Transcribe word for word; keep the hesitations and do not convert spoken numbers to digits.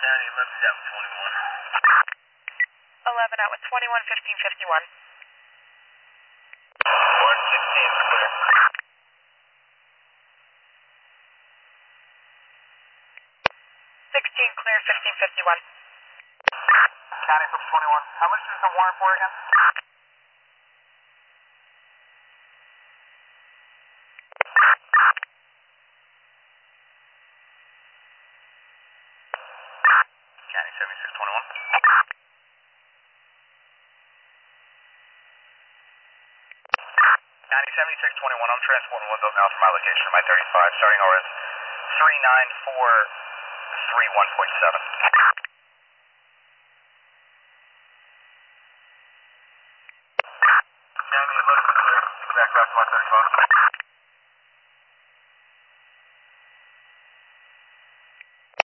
eleven out with twenty-one, fifteen, fifty-one. one sixteen is clear. sixteen clear, fifteen, fifty-one. County from twenty-one. How much is the warrant for again? County seventy-six twenty-one. County seventy-six twenty-one, I'm transporting one of those now from my location. My thirty-five starting R S three nine four three one point seven.